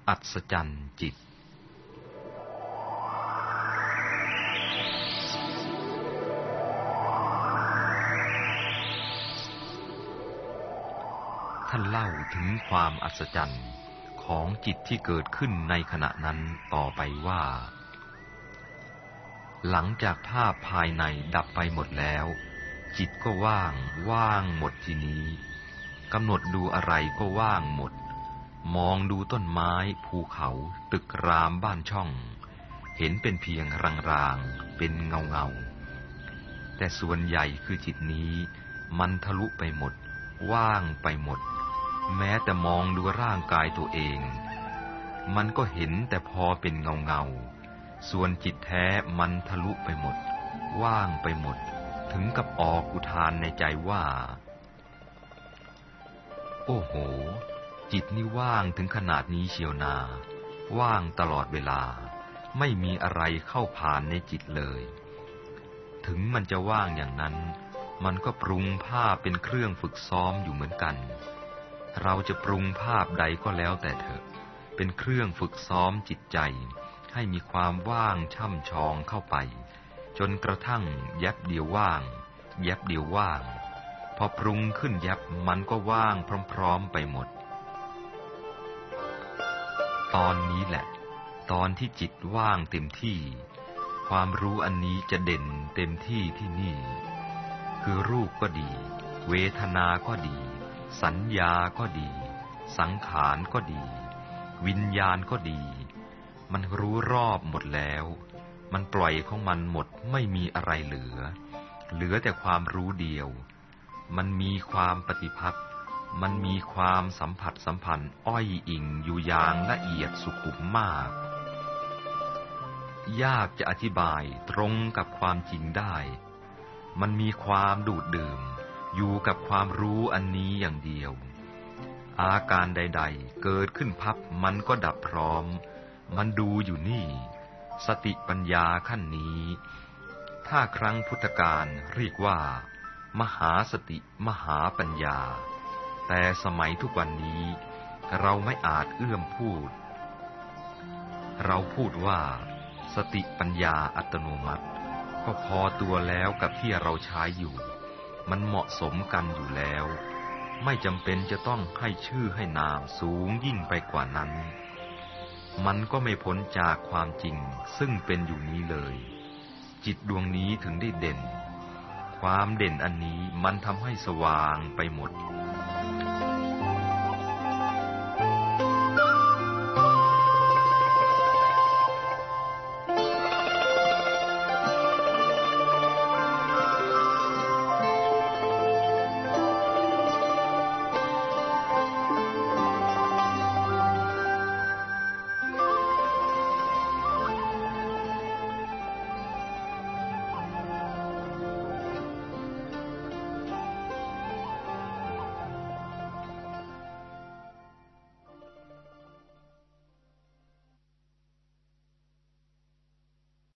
อัศจรรย์จิตท่านเล่าถึงความอัศจรรย์ของจิตที่เกิดขึ้นในขณะนั้นต่อไปว่าหลังจากภาพภายในดับไปหมดแล้วจิตก็ว่างหมดทีนี้กำหนดดูอะไรก็ว่างหมดมองดูต้นไม้ภูเขาตึกรามบ้านช่องเห็นเป็นเพียงรางๆเป็นเงาแต่ส่วนใหญ่คือจิตนี้มันทะลุไปหมดว่างไปหมดแม้แต่มองดูร่างกายตัวเองมันก็เห็นแต่พอเป็นเงาส่วนจิตแท้มันทะลุไปหมดว่างไปหมดถึงกับออกอุทานในใจว่าโอ้โหจิตนี่ว่างถึงขนาดนี้เชียวนาว่างตลอดเวลาไม่มีอะไรเข้าผ่านในจิตเลยถึงมันจะว่างอย่างนั้นมันก็ปรุงภาพเป็นเครื่องฝึกซ้อมอยู่เหมือนกันเราจะปรุงภาพใดก็แล้วแต่เถอะเป็นเครื่องฝึกซ้อมจิตใจให้มีความว่างช่ำชองเข้าไปจนกระทั่งแยบเดียวว่างแยบเดียวว่างพอปรุงขึ้นแยบมันก็ว่างพร้อมๆไปหมดตอนนี้แหละตอนที่จิตว่างเต็มที่ความรู้อันนี้จะเด่นเต็มที่ที่นี่คือรูปก็ดีเวทนาก็ดีสัญญาก็ดีสังขารก็ดีวิญญาณก็ดีมันรู้รอบหมดแล้วมันปล่อยของมันหมดไม่มีอะไรเหลือแต่ความรู้เดียวมันมีความปฏิภัทรมันมีความสัมผัสสัมพันธ์อ้อยอิงอยู่อย่างละเอียดสุขุมมากยากจะอธิบายตรงกับความจริงได้มันมีความดูดดื่มอยู่กับความรู้อันนี้อย่างเดียวอาการใดๆเกิดขึ้นพับมันก็ดับพร้อมมันดูอยู่นี่สติปัญญาขั้นนี้ถ้าครั้งพุทธกาลเรียกว่ามหาสติมหาปัญญาแต่สมัยทุกวันนี้เราไม่อาจเอื้อมพูดเราพูดว่าสติปัญญาอัตโนมัติก็พอตัวแล้วกับที่เราใช้อยู่มันเหมาะสมกันอยู่แล้วไม่จำเป็นจะต้องให้ชื่อให้นามสูงยิ่งไปกว่านั้นมันก็ไม่พ้นจากความจริงซึ่งเป็นอยู่นี้เลยจิตดวงนี้ถึงได้เด่นความเด่นอันนี้มันทำให้สว่างไปหมด